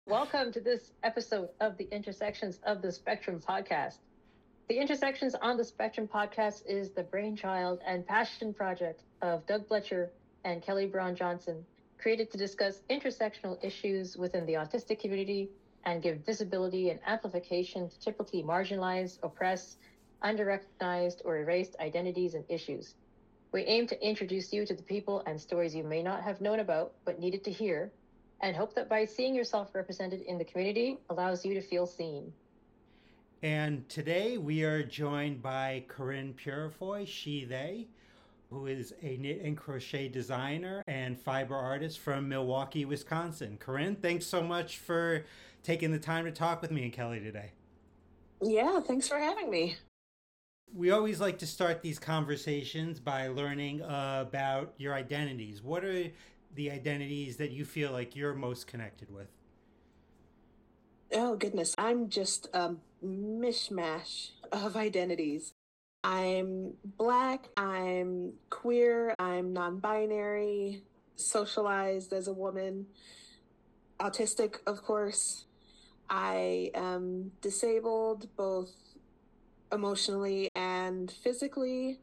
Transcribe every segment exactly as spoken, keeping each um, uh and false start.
Welcome to this episode of the Intersections of the Spectrum podcast. The Intersections on the Spectrum podcast is the brainchild and passion project of Doug Fletcher and Kelly Brown Johnson, created to discuss intersectional issues within the autistic community and give visibility and amplification to typically marginalized, oppressed, underrecognized, or erased identities and issues. We aim to introduce you to the people and stories you may not have known about but needed to hear, and hope that by seeing yourself represented in the community allows you to feel seen. And today we are joined by Corinne Purifoy, she, they, who is a knit and crochet designer and fiber artist from Milwaukee, Wisconsin. Corinne, thanks so much for taking the time to talk with me and Kelly today. Yeah, thanks for having me. We always like to start these conversations by learning uh, about your identities. What are the identities that you feel like you're most connected with? Oh, goodness. I'm just a mishmash of identities. I'm Black, I'm queer, I'm non-binary, socialized as a woman, autistic, of course. I am disabled both emotionally and physically.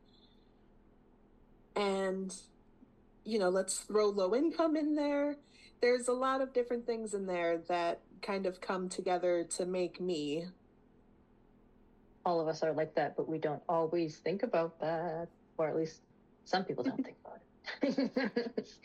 And, you know, let's throw low income in there. There's a lot of different things in there that kind of come together to make me. All of us are like that, but we don't always think about that. Or at least some people don't think about it.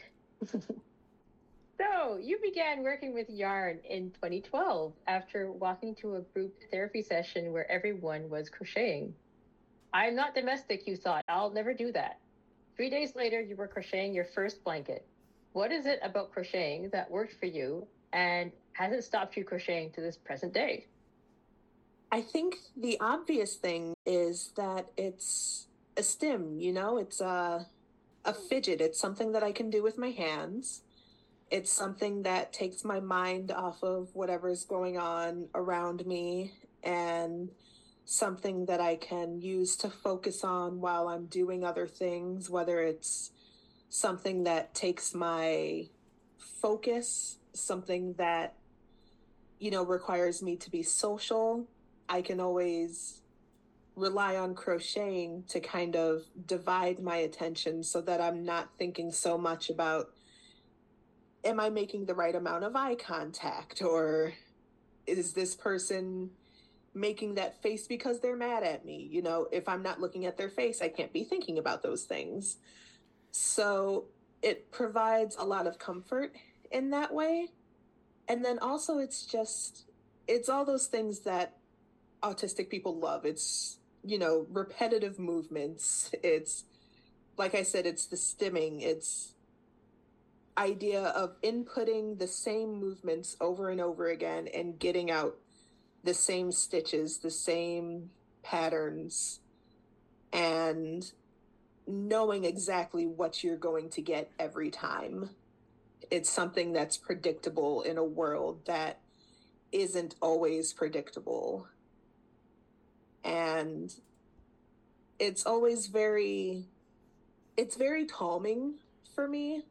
So, you began working with yarn in twenty twelve after walking to a group therapy session where everyone was crocheting. I'm not domestic, you thought. I'll never do that. Three days later, you were crocheting your first blanket. What is it about crocheting that worked for you and hasn't stopped you crocheting to this present day? I think the obvious thing is that it's a stim, you know, it's a, a fidget. It's something that I can do with my hands. It's something that takes my mind off of whatever's going on around me and something that I can use to focus on while I'm doing other things, whether it's something that takes my focus, something that, you know, requires me to be social. I can always rely on crocheting to kind of divide my attention so that I'm not thinking so much about, am I making the right amount of eye contact? Or is this person making that face because they're mad at me? You know, if I'm not looking at their face, I can't be thinking about those things. So it provides a lot of comfort in that way. And then also it's just, it's all those things that autistic people love. It's, you know, repetitive movements. It's, like I said, it's the stimming. It's idea of inputting the same movements over and over again and getting out the same stitches, the same patterns, and knowing exactly what you're going to get every time. It's something that's predictable in a world that isn't always predictable. And it's always very, it's very calming for me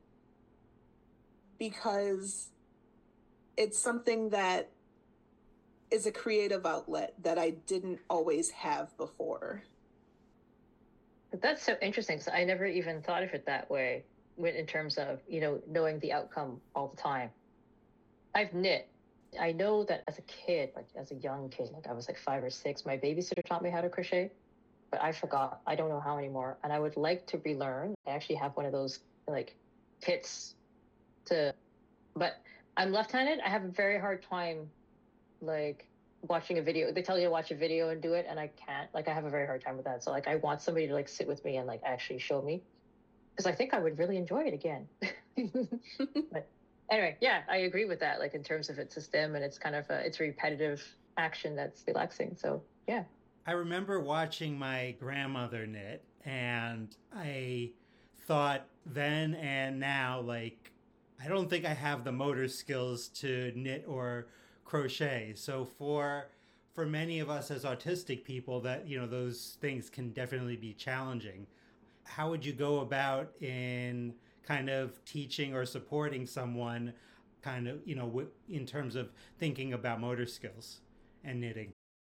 because it's something that is a creative outlet that I didn't always have before. That's so interesting. So I never even thought of it that way in terms of, you know, knowing the outcome all the time. I've knit. I know that as a kid, like as a young kid, like I was like five or six, my babysitter taught me how to crochet, but I forgot. I don't know how anymore. And I would like to relearn. I actually have one of those like kits to, but I'm left-handed. I have a very hard time like watching a video. They tell you to watch a video and do it, and I can't. Like I have a very hard time with that. So like I want somebody to like sit with me and like actually show me, because I think I would really enjoy it again. But anyway, yeah, I agree with that. Like in terms of it's a stem and it's kind of a, it's a repetitive action that's relaxing. So yeah. I remember watching my grandmother knit, and I thought then and now, like, I don't think I have the motor skills to knit or crochet. So for for many of us as autistic people, that, you know, those things can definitely be challenging. How would you go about in kind of teaching or supporting someone kind of, you know, w- in terms of thinking about motor skills and knitting?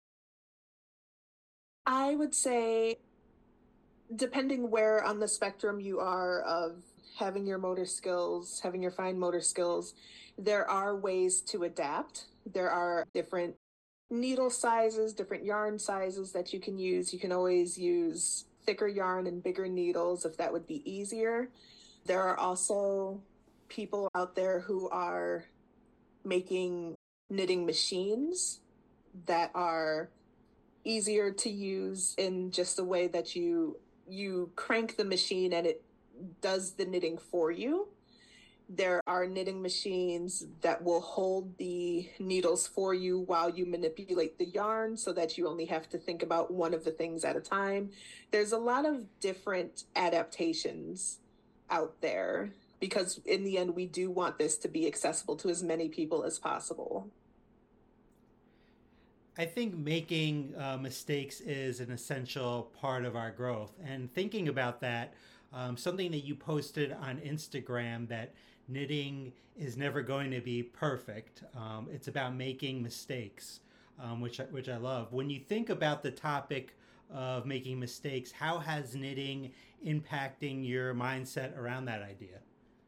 I would say, depending where on the spectrum you are of having your motor skills, having your fine motor skills, there are ways to adapt. There are different needle sizes, different yarn sizes that you can use. You can always use thicker yarn and bigger needles if that would be easier. There are also people out there who are making knitting machines that are easier to use in just a way that you you crank the machine and it does the knitting for you. There are knitting machines that will hold the needles for you while you manipulate the yarn so that you only have to think about one of the things at a time. There's a lot of different adaptations out there because in the end, we do want this to be accessible to as many people as possible. I think making uh, mistakes is an essential part of our growth. And thinking about that, um, something that you posted on Instagram, that knitting is never going to be perfect. Um, it's about making mistakes, um, which, I, which I love. When you think about the topic of making mistakes, how has knitting impacting your mindset around that idea?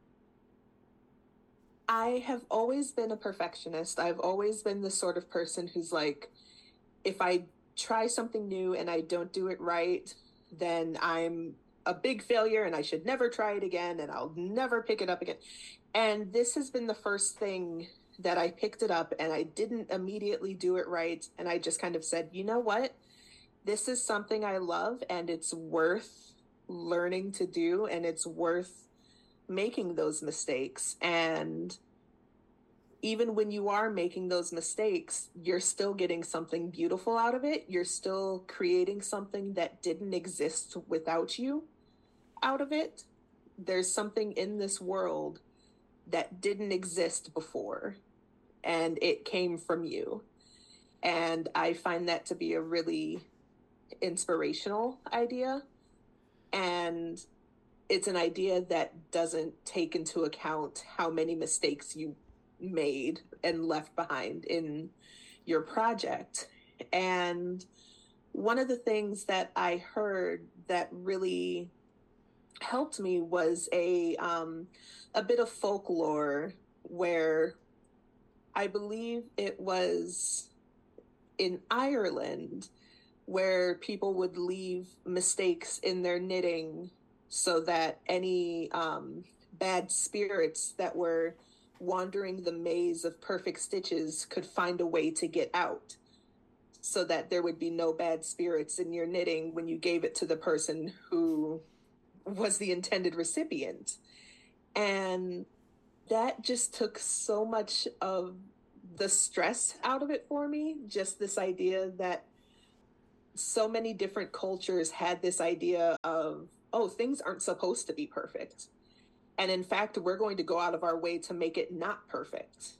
I have always been a perfectionist. I've always been the sort of person who's like, if I try something new and I don't do it right, then I'm a big failure and I should never try it again and I'll never pick it up again. And this has been the first thing that I picked it up and I didn't immediately do it right. And I just kind of said, you know what? This is something I love and it's worth learning to do and it's worth making those mistakes. And even when you are making those mistakes, you're still getting something beautiful out of it. You're still creating something that didn't exist without you out of it. There's something in this world that didn't exist before, and it came from you. And I find that to be a really inspirational idea. And it's an idea that doesn't take into account how many mistakes you made and left behind in your project. And one of the things that I heard that really helped me was a um, a bit of folklore where I believe it was in Ireland where people would leave mistakes in their knitting so that any um, bad spirits that were wandering the maze of perfect stitches could find a way to get out, so that there would be no bad spirits in your knitting when you gave it to the person who was the intended recipient. And that just took so much of the stress out of it for me. Just this idea that so many different cultures had this idea of, oh, things aren't supposed to be perfect. And in fact, we're going to go out of our way to make it not perfect.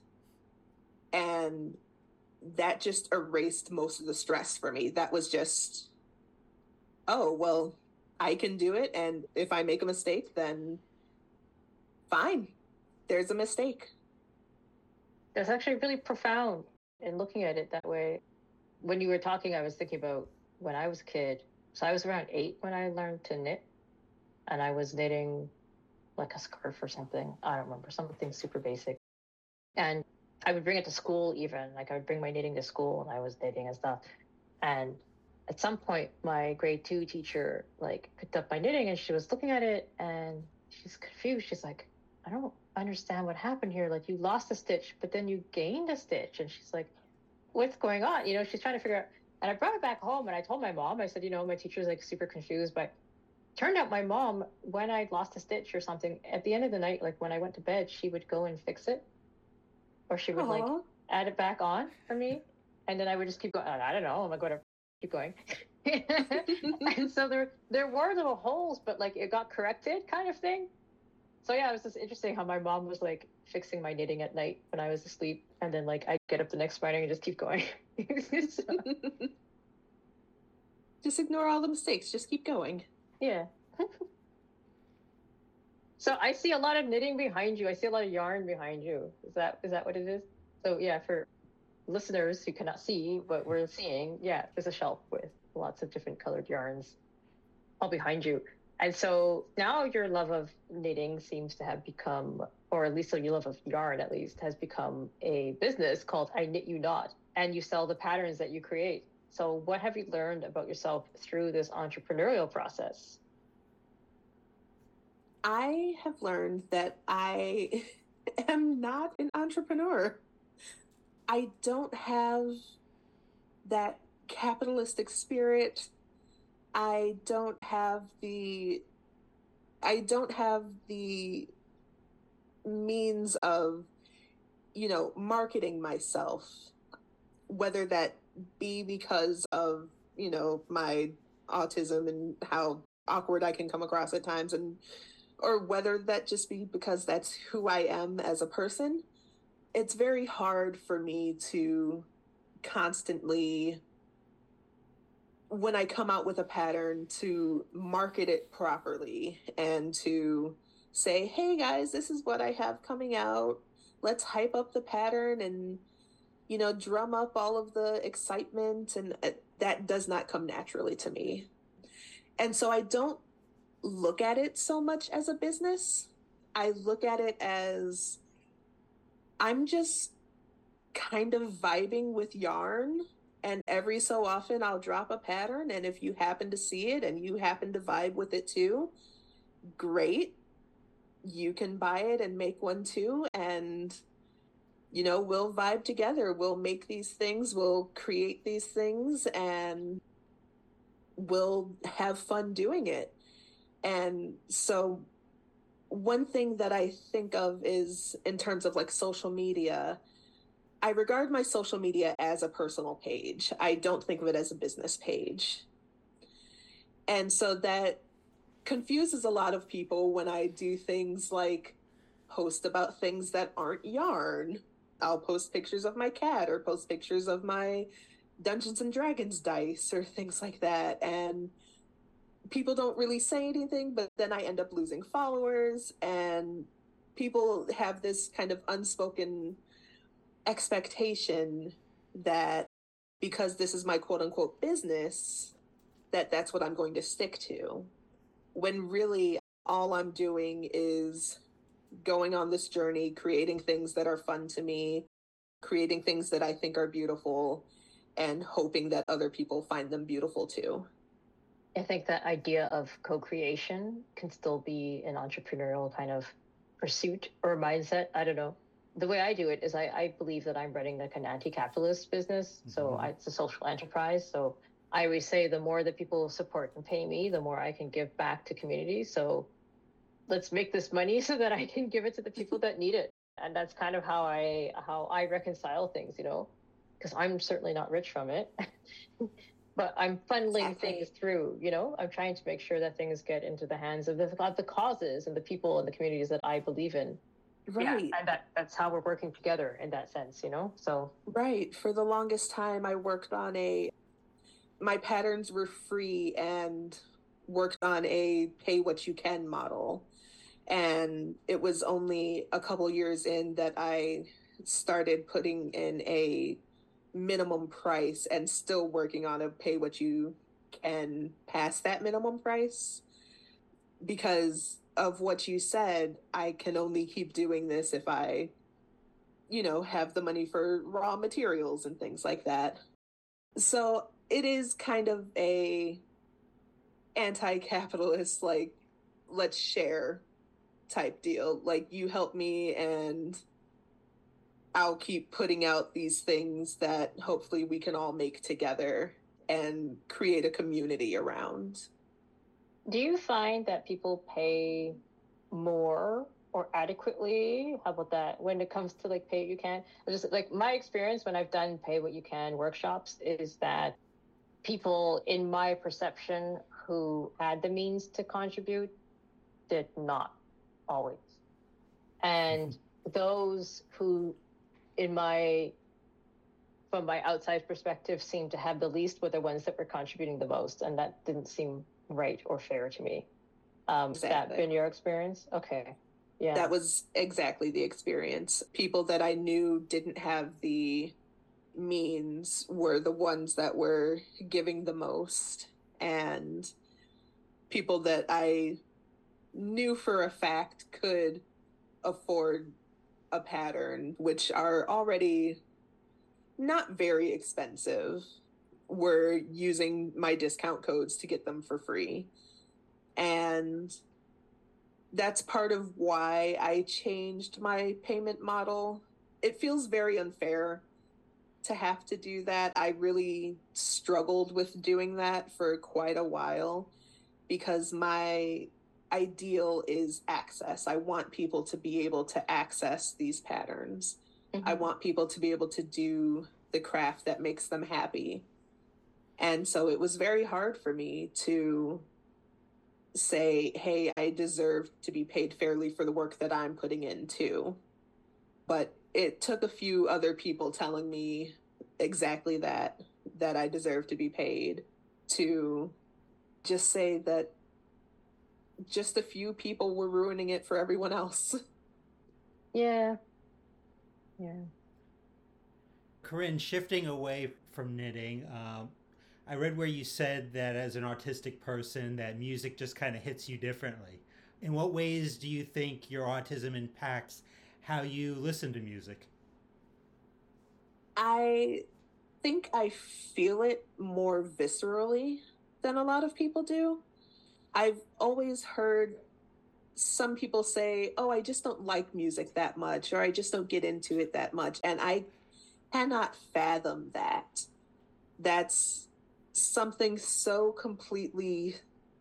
And that just erased most of the stress for me. That was just, oh, well, I can do it. And if I make a mistake, then fine, there's a mistake. That's actually really profound in looking at it that way. When you were talking, I was thinking about when I was a kid. So I was around eight when I learned to knit, and I was knitting like a scarf or something. I don't remember, something super basic. And I would bring it to school even. Like I would bring my knitting to school and I was knitting and stuff. And at some point, my grade two teacher like picked up my knitting and she was looking at it and she's confused. She's like, I don't understand what happened here. Like you lost a stitch, but then you gained a stitch. And she's like, what's going on? You know, she's trying to figure out. And I brought it back home and I told my mom, I said, you know, my teacher's like super confused, but turned out my mom, when I lost a stitch or something, at the end of the night, like when I went to bed, she would go and fix it. Or she would Aww. like add it back on for me. And then I would just keep going. I don't know. I'm like, whatever, keep going. And so there there were little holes, but like it got corrected kind of thing. So yeah, it was just interesting how my mom was like fixing my knitting at night when I was asleep. And then like I get up the next morning and just keep going. So, just ignore all the mistakes. Just keep going. Yeah. So I see a lot of knitting behind you. I see a lot of yarn behind you. Is that is that what it is? So yeah, for listeners who cannot see what we're seeing, yeah, there's a shelf with lots of different colored yarns all behind you. And so now your love of knitting seems to have become, or at least your love of yarn at least, has become a business called I Knit You Not, and you sell the patterns that you create. So what have you learned about yourself through this entrepreneurial process? I have learned that I am not an entrepreneur. I don't have that capitalistic spirit. I don't have the I don't have the means of, you know, marketing myself, whether that be because of, you know, my autism and how awkward I can come across at times, and or whether that just be because that's who I am as a person. It's very hard for me to constantly, when I come out with a pattern, to market it properly and to say, hey guys, this is what I have coming out. Let's hype up the pattern and, you know, drum up all of the excitement. And that does not come naturally to me. And so I don't look at it so much as a business. I look at it as I'm just kind of vibing with yarn. And every so often I'll drop a pattern. And if you happen to see it and you happen to vibe with it too, great. You can buy it and make one too. And, you know, we'll vibe together. We'll make these things. We'll create these things and we'll have fun doing it. And so one thing that I think of is in terms of like social media, I regard my social media as a personal page. I don't think of it as a business page. And so that confuses a lot of people when I do things like post about things that aren't yarn. I'll post pictures of my cat or post pictures of my Dungeons and Dragons dice or things like that. And people don't really say anything, but then I end up losing followers, and people have this kind of unspoken expectation that because this is my quote unquote business, that that's what I'm going to stick to. When really all I'm doing is going on this journey, creating things that are fun to me, creating things that I think are beautiful, and hoping that other people find them beautiful too. I think that idea of co-creation can still be an entrepreneurial kind of pursuit or mindset. I don't know. The way I do it is I, I believe that I'm running like an anti-capitalist business. Mm-hmm. So I, it's a social enterprise. So I always say the more that people support and pay me, the more I can give back to community. So let's make this money so that I can give it to the people that need it. And that's kind of how I how I reconcile things, you know, because I'm certainly not rich from it. But I'm funneling exactly. things through, you know, I'm trying to make sure that things get into the hands of the, of the causes and the people and the communities that I believe in. Right. Yeah, and that, that's how we're working together in that sense, you know, so. Right. For the longest time, I worked on a, my patterns were free and worked on a pay what you can model. And it was only a couple years in that I started putting in a minimum price and still working on a pay what you can past that minimum price. Because of what you said, I can only keep doing this if I, you know, have the money for raw materials and things like that. So it is kind of a anti-capitalist, like, let's share type deal. Like, you help me and I'll keep putting out these things that hopefully we can all make together and create a community around. Do you find that people pay more or adequately? How about that? When it comes to like pay what you can, just like my experience when I've done pay what you can workshops is that people, in my perception, who had the means to contribute did not always. And those who, in my, from my outside perspective, seemed to have the least were the ones that were contributing the most. And that didn't seem right or fair to me. Um, has that Exactly. been your experience? Okay. Yeah. That was exactly the experience. People that I knew didn't have the means were the ones that were giving the most. And people that I knew for a fact could afford a pattern, which are already not very expensive, were using my discount codes to get them for free. And that's part of why I changed my payment model. It feels very unfair to have to do that. I really struggled with doing that for quite a while because my ideal is access. I want people to be able to access these patterns. Mm-hmm. I want people to be able to do the craft that makes them happy. And so it was very hard for me to say, hey, I deserve to be paid fairly for the work that I'm putting in too. But it took a few other people telling me exactly that, that I deserve to be paid, to just say that just a few people were ruining it for everyone else. Yeah. Yeah. Corinne, shifting away from knitting, um, I read where you said that as an artistic person that music just kind of hits you differently. In what ways do you think your autism impacts how you listen to music? I think I feel it more viscerally than a lot of people do. I've always heard some people say, oh, I just don't like music that much, or I just don't get into it that much. And I cannot fathom that. That's something so completely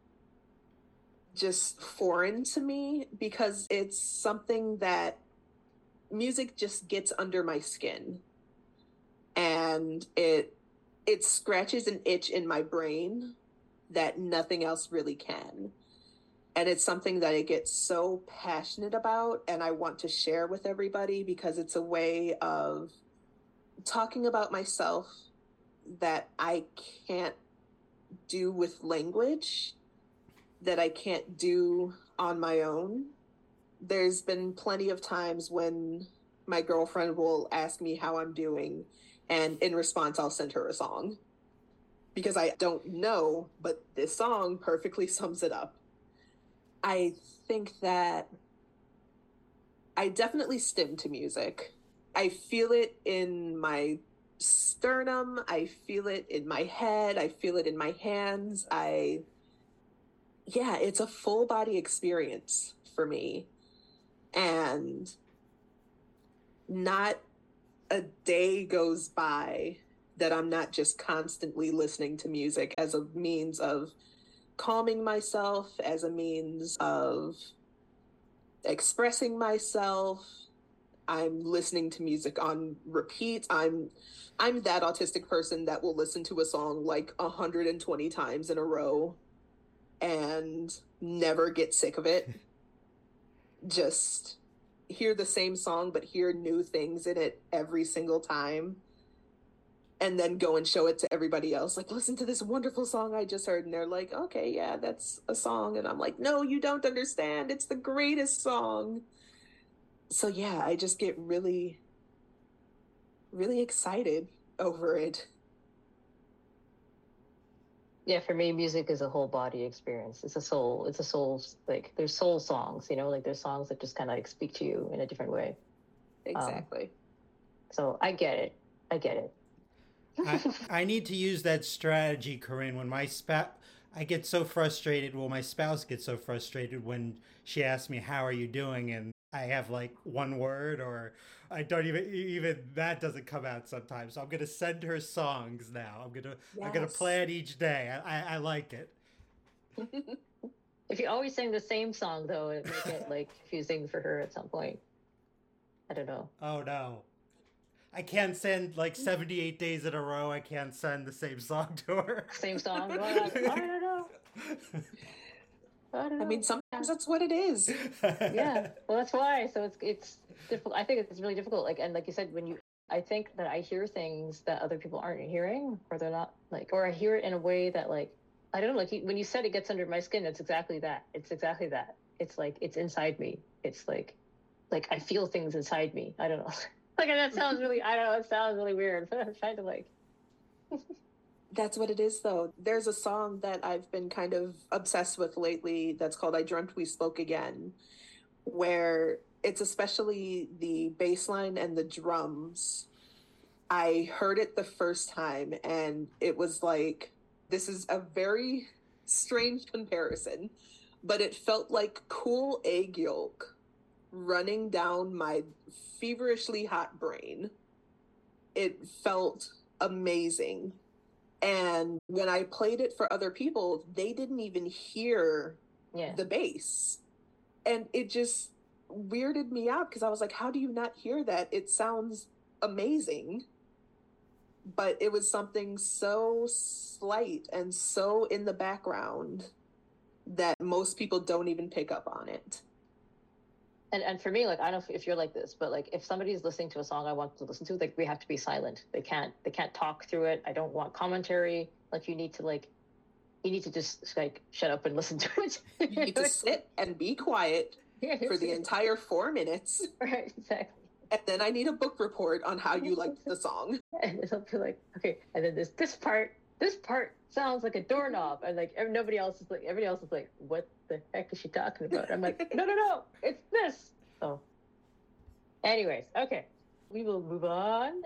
just foreign to me, because it's something that music just gets under my skin, and it it scratches an itch in my brain that nothing else really can. And it's something that I get so passionate about and I want to share with everybody, because it's a way of talking about myself that I can't do with language, that I can't do on my own. There's been plenty of times when my girlfriend will ask me how I'm doing, and in response, I'll send her a song. Because I don't know, but this song perfectly sums it up. I think that I definitely stim to music. I feel it in my sternum. I feel it in my head. I feel it in my hands. I, yeah, it's a full body experience for me. And not a day goes by that I'm not just constantly listening to music as a means of calming myself, as a means of expressing myself. I'm listening to music on repeat. I'm I'm that autistic person that will listen to a song like one hundred twenty times in a row and never get sick of it. Just hear the same song, but hear new things in it every single time. And then go and show it to everybody else. Like, listen to this wonderful song I just heard. And they're like, okay, yeah, that's a song. And I'm like, no, you don't understand. It's the greatest song. So yeah, I just get really, really excited over it. Yeah, for me, music is a whole body experience. It's a soul. It's a soul, like, there's soul songs, you know, like there's songs that just kind of like speak to you in a different way. Exactly. Um, so I get it. I get it. I, I need to use that strategy, Corinne. When my spouse, I get so frustrated. Well, my spouse gets so frustrated when she asks me, "How are you doing?" and I have like one word, or I don't even even that doesn't come out sometimes. So I'm gonna send her songs now. I'm gonna yes. I'm gonna play it each day. I I, I like it. If you always sing the same song, though, it might get like confusing for her at some point. I don't know. Oh no. I can't send like seventy-eight days in a row. I can't send the same song to her. Same song? Well, I, I don't know. I don't know. I mean, sometimes that's what it is. Yeah. Well, that's why. So it's it's difficult. I think it's really difficult. Like, and like you said, when you, I think that I hear things that other people aren't hearing, or they're not like, or I hear it in a way that like I don't know, like you, when you said it gets under my skin, it's exactly that. It's exactly that. It's like it's inside me. It's like like I feel things inside me. I don't know. Like that sounds really I don't know, it sounds really weird, but I'm trying to like That's what it is, though. There's a song that I've been kind of obsessed with lately that's called I Dreamt We Spoke Again, where it's especially the bass line and the drums. I heard it the first time, and it was like, this is a very strange comparison, but it felt like cool egg yolk running down my feverishly hot brain. It felt amazing. And when I played it for other people, they didn't even hear yeah. the bass. And it just weirded me out because I was like, how do you not hear that? It sounds amazing. But it was something so slight and so in the background that most people don't even pick up on it. And and for me, like, I don't know if you're like this, but like if somebody's listening to a song I want to listen to, like we have to be silent. They can't they can't talk through it. I don't want commentary. Like you need to like you need to just like shut up and listen to it. You need to sit and be quiet yeah, for the entire four minutes. Right, exactly. And then I need a book report on how you liked the song. And it'll be like, okay, and then this this part this part sounds like a doorknob, and like nobody else is like everybody else is like, what the heck is she talking about? I'm like, no, no, no, it's this. So, anyways, okay, we will move on.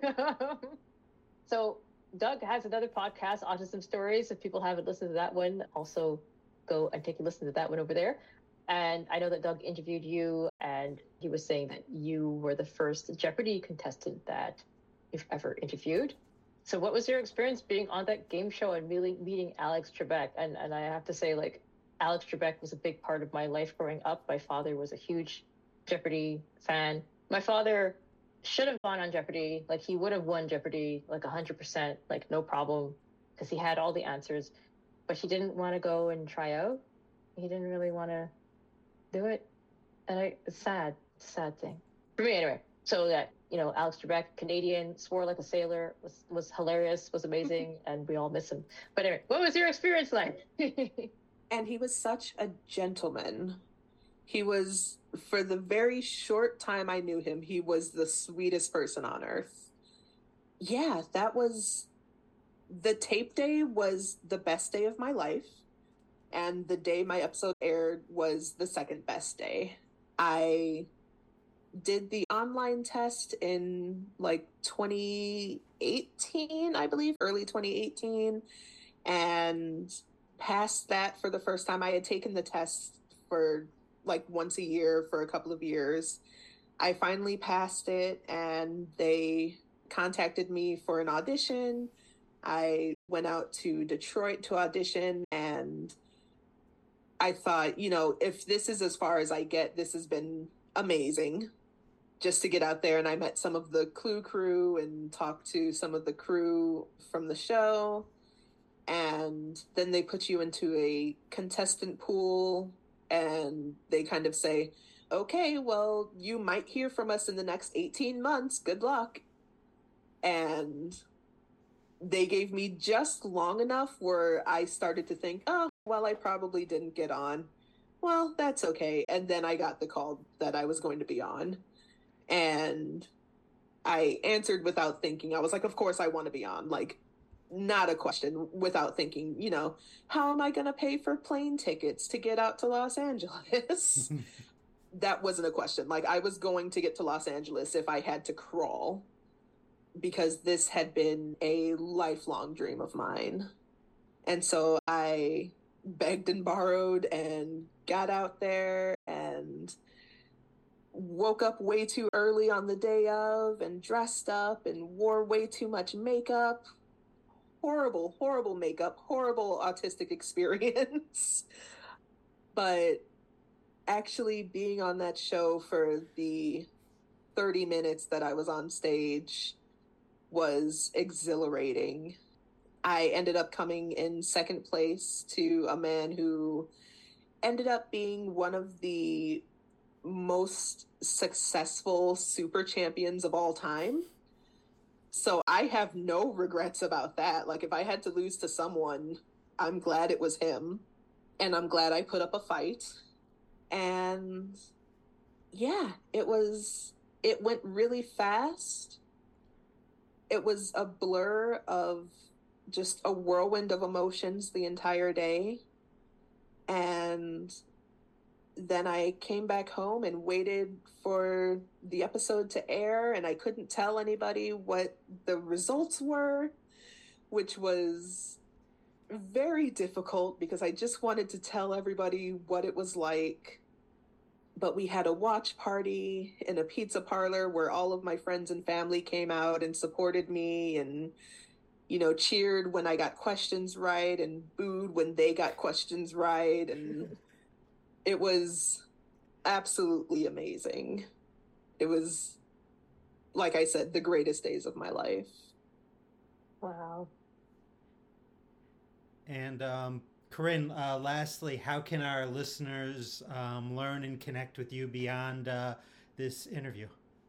So, Doug has another podcast, Autism Stories. If people haven't listened to that one, also go and take a listen to that one over there. And I know that Doug interviewed you, and he was saying that you were the first Jeopardy contestant that you've ever interviewed. So what was your experience being on that game show and meeting, meeting Alex Trebek? And and I have to say, like, Alex Trebek was a big part of my life growing up. My father was a huge Jeopardy fan. My father should have gone on Jeopardy. Like, he would have won Jeopardy, like, one hundred percent, like, no problem, because he had all the answers. But he didn't want to go and try out. He didn't really want to do it. And I, it's sad. It's a sad thing. For me, anyway. So that, you know, Alex Trebek, Canadian, swore like a sailor, was, was hilarious, was amazing, and we all miss him. But anyway, what was your experience like? And he was such a gentleman. He was, for the very short time I knew him, he was the sweetest person on earth. Yeah, that was, the tape day was the best day of my life. And the day my episode aired was the second best day. I did the online test in like twenty eighteen, I believe, early twenty eighteen, and passed that for the first time. I had taken the test for like once a year for a couple of years. I finally passed it, and they contacted me for an audition. I went out to Detroit to audition, and I thought, you know, if this is as far as I get, this has been amazing just to get out there. And I met some of the Clue crew and talked to some of the crew from the show. And then they put you into a contestant pool, and they kind of say, okay, well, you might hear from us in the next eighteen months. Good luck. And they gave me just long enough where I started to think, oh, well, I probably didn't get on. Well, that's okay. And then I got the call that I was going to be on. And I answered without thinking. I was like, of course I want to be on. Like, not a question, without thinking, you know, how am I going to pay for plane tickets to get out to Los Angeles? That wasn't a question. Like, I was going to get to Los Angeles if I had to crawl, because this had been a lifelong dream of mine. And so I begged and borrowed and got out there and woke up way too early on the day of and dressed up and wore way too much makeup. Horrible, horrible makeup, horrible autistic experience. But actually being on that show for the thirty minutes that I was on stage was exhilarating. I ended up coming in second place to a man who ended up being one of the most successful super champions of all time. So I have no regrets about that. Like, if I had to lose to someone, I'm glad it was him. And I'm glad I put up a fight. And yeah, it was, it went really fast. It was a blur of just a whirlwind of emotions the entire day. And then I came back home and waited for the episode to air, and I couldn't tell anybody what the results were, which was very difficult because I just wanted to tell everybody what it was like. But we had a watch party in a pizza parlor where all of my friends and family came out and supported me and, you know, cheered when I got questions right and booed when they got questions right. And it was absolutely amazing. It was, like I said, the greatest days of my life. Wow. And um, Corinne, uh, lastly, how can our listeners um, learn and connect with you beyond uh, this interview?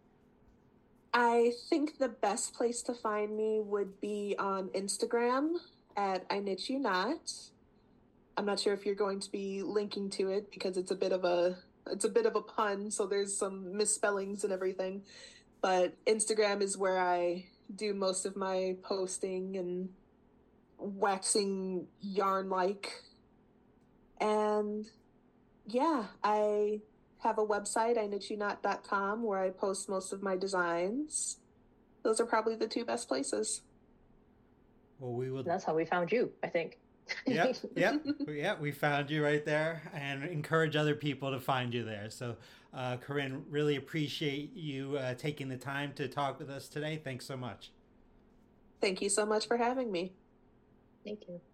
I think the best place to find me would be on Instagram at I Knit You Not. I'm not sure if you're going to be linking to it because it's a bit of a it's a bit of a pun, so there's some misspellings and everything. But Instagram is where I do most of my posting and waxing yarn like. And yeah, I have a website, I knit you not dot com, where I post most of my designs. Those are probably the two best places. Well, we will. That's how we found you, I think. Yep, yep, yeah. We found you right there, and encourage other people to find you there. So, uh, Corinne, really appreciate you uh, taking the time to talk with us today. Thanks so much. Thank you so much for having me. Thank you.